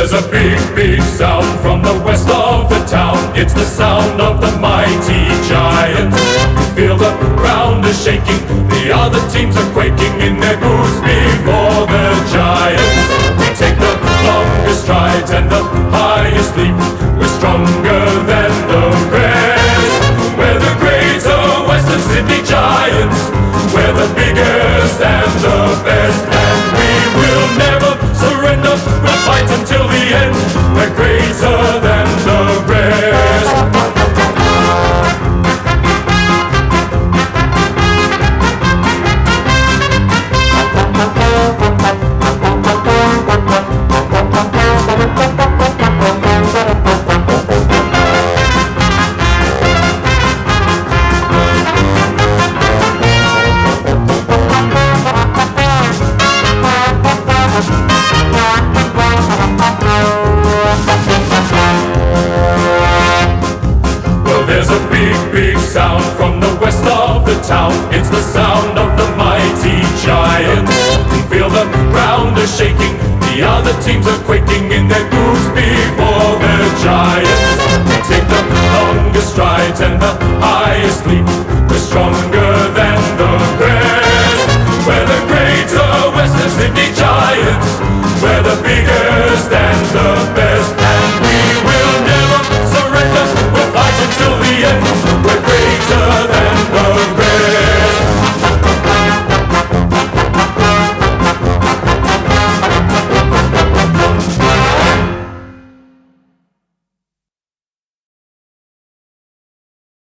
There's a big, big sound from the west of the town. It's the sound of the mighty Giants. Feel the ground is shaking, the other teams are quaking in their boots before the Giants. We take the longest strides and the highest leap. We're stronger than the rest. We're the greater Western Sydney Giants. We're the biggest and the best, and we will never surrender. We'll fight until the end. We're greater than the rest. There's a big, big sound from the west of the town. It's the sound of the mighty Giants. Feel the ground is shaking, the other teams are quaking in their boots before the Giants. We take the longest strides and the highest leaps.